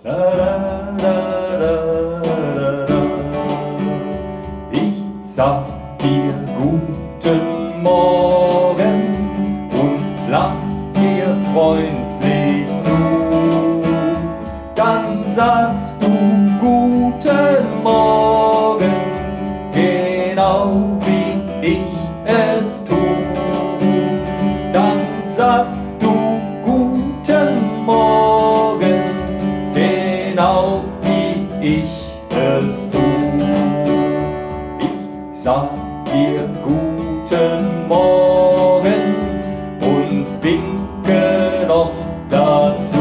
Ich sag dir guten Morgen und lach dir freundlich zu. Dann sagst du guten Morgen, genau wie ich es tu. Dann sagst du guten Morgen, genau wie ich es tu. Ich sag dir guten Morgen und winke noch dazu.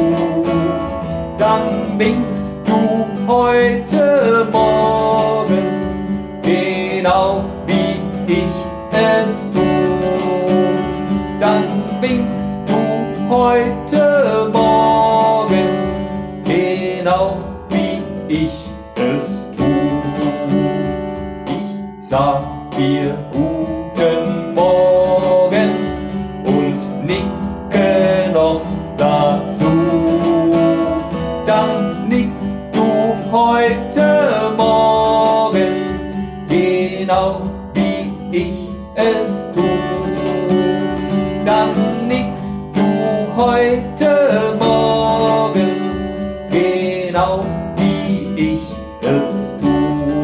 Dann winkst du heute Morgen, genau wie ich es tu. Dann winkst du heute Morgen, genau wie ich es tu. Ich sag dir guten Morgen und nicke noch dazu. Dann nickst du heute Morgen, genau wie ich es tu. Dann nickst du heute Morgen, genau wie ich es tu.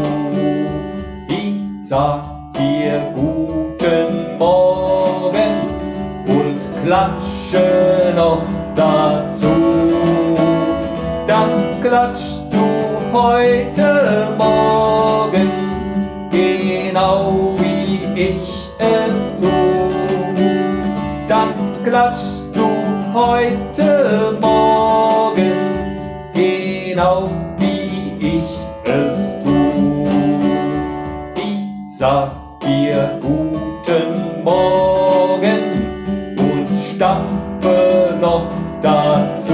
Ich sag dir guten Morgen und klatsche noch dazu. Dann klatschst du heute Morgen, genau wie ich es tu. Dann klatschst du heute Morgen, genau wie ich es tu. Ich sag dir guten Morgen und stampfe noch dazu.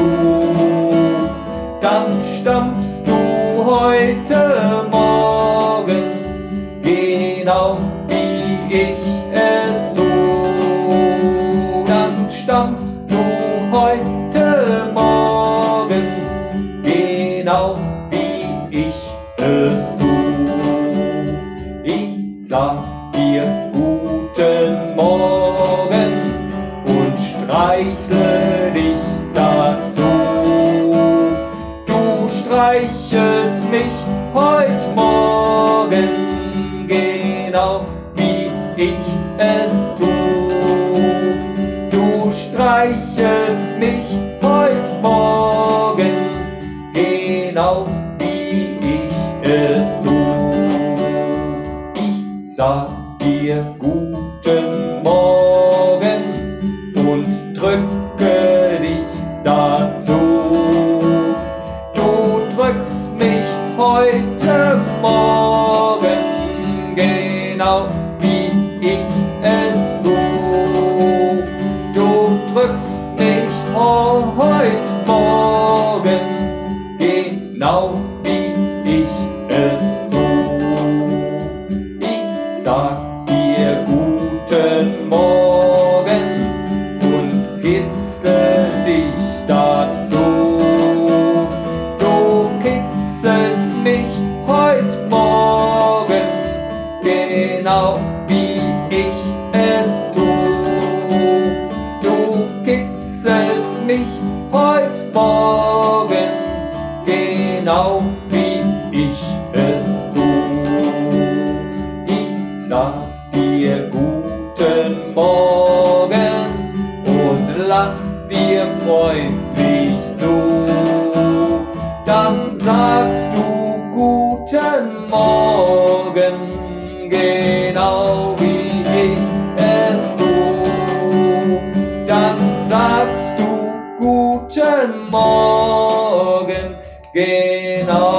Dann stampfst du heute Morgen, genau wie ich es tu. Dann stampfst du heute Morgen, genau wie ich es tu. Ich sag dir guten Morgen und streichle dich dazu. Du streichelst mich heut Morgen, genau wie ich es tu. Du streichelst mich heut Morgen, genau wie ich es tu. Ich sag dir guten Morgen und drücke dich dazu. Du drückst mich heute Morgen, genau wie ich es tu. Du drückst mich heute Morgen, genau wie ich es tu. Ich sag dir guten Morgen und kitzle dich dazu. Du kitzelst mich heut Morgen, genau wie ich es tu. Du kitzelst mich heut Morgen, genau wie ich es tu. Ich sag dir guten Morgen und lach dir freundlich zu. Dann sagst du guten Morgen, genau wie ich es tu. Dann sagst du guten Morgen, genau